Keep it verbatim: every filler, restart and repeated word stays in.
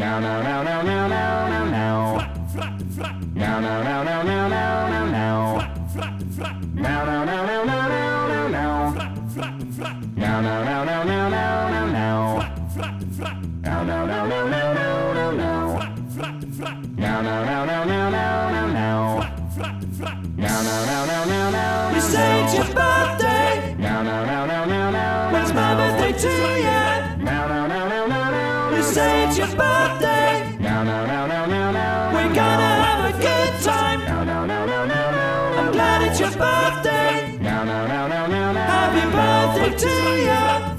Now, now, now, now, now, now, now, now. Now, now, now, now, now, now, now, now. Now, now, now, now, now, now, now, now. Now, now, now, now, now, now, now, now. Now, now, now, now, now, now, now, now. Now, now, now, now, now, now, now, now. Now, now, now, now, now, now. You say it's your birthday. Now, now, now, now, now, now. When's my birthday to you? Now, now, now, now, now, now. You say it's your birthday. Now, now, now, now, now, now. We're gonna have a good time. Now, now, now, now, now, now. I'm glad it's your birthday. Now, now, now, now, now, now. Happy birthday to you.